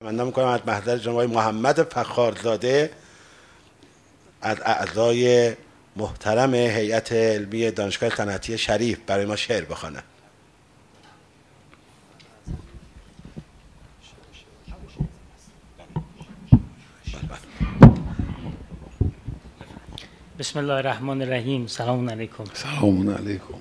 من میکنم از محضر جناب محمد فخارزاده از اعضای محترم هیئت علمی دانشگاه صنعتی شریف برای ما شعر بخوانند. بسم الله الرحمن الرحیم. سلام علیکم. سلام علیکم.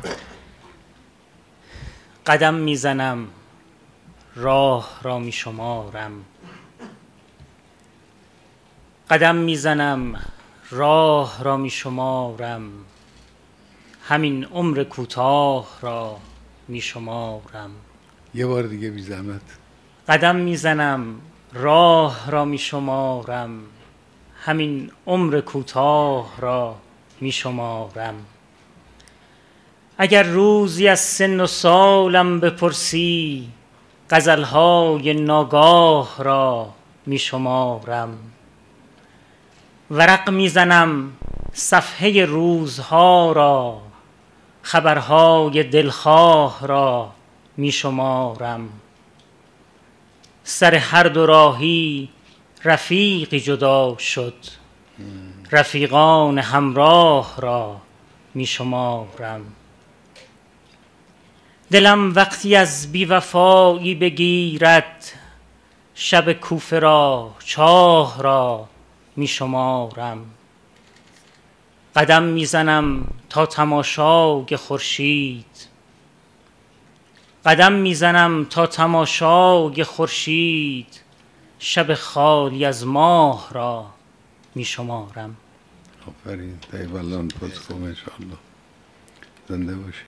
قدم میزنم راه را می شمارم، قدم میزنم راه را می شمارم، همین عمر کوتاه را می شمارم. یه بار دیگه بی زحمت. قدم میزنم راه را می شمارم، همین عمر کوتاه را می شمارم. اگر روزی از سن و سالم بپرسی، غزلهای ناگاه را می شمارم. ورق میزنم صفحه روزها را، خبرهای دلخواه را می شمارم. سر هر دو راهی رفیقی جدا شد، رفیقان همراه را می شمارم. دلم وقتی از بیوفایی بگیرد، شب کوفه را چاه را می شمارم. قدم میزنم تا تماشای خورشید، قدم میزنم تا تماشای خورشید، شب خالی از ماه را می شمارم. آفرین. طیب الله پاسخم انشاءالله. زنده باشی.